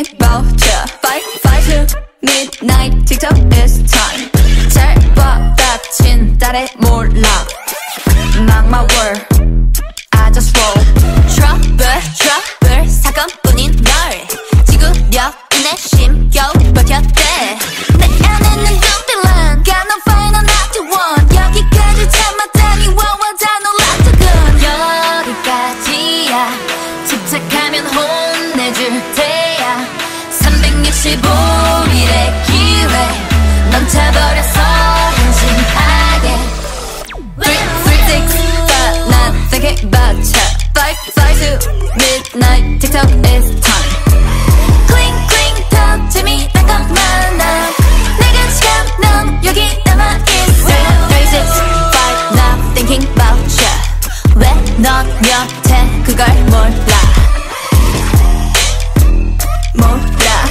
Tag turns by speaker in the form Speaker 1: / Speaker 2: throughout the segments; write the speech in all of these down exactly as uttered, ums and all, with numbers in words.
Speaker 1: thinking about ya. Five, five to midnight, TikTok is time. 잘 봐, 닥친 딸의 몰락. Mark my word, I just roll. Trouble, trouble, 사건뿐인 널 지구력 인내 심겨우 버텼대. 내 안에는 눈빛란 got no fire, I'm not the one. 여기까지 참았다니 와와 다 놀랐더군. 여기까지야 집착하면 혼내줄 테야. 삼백육십오 일의 기회 넘쳐버려서 한심하게. Three, three, six, five, not thinking about ya. Five, five to midnight, TikTok is time. Cling, cling, 더 재미난 것 많아. 내가 시간 넌 여기 남아있어. Three, six, five, not thinking about ya. 왜 넌 여태 그걸 몰라. 몰라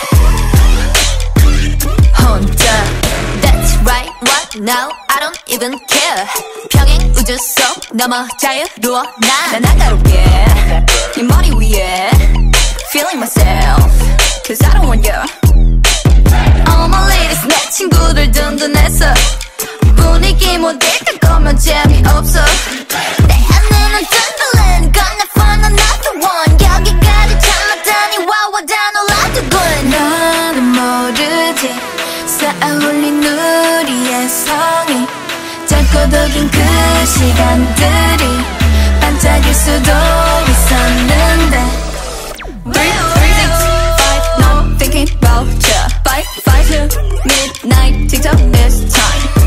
Speaker 1: 혼자. That's right, what now? I don't even care. 평행 우주 속 넘어 자유로워 나. 난 날아올게 네 머리 위에 Feeling myself Cause I don't want you. All my ladies 내 친구들 든든해서 분위기 못 읽을 거면 재미없어. 내 안에는 든든한 gonna find another one. 여기까지 참았다니 와와 다 놀랐더군. 너는 모르지 쌓아올린 우리의 성이 짧고도 긴 그 시간들이 반짝일 수도 있었는데. Three, three, six, five, no thinking about ya. Five, five to midnight, TikTok is time.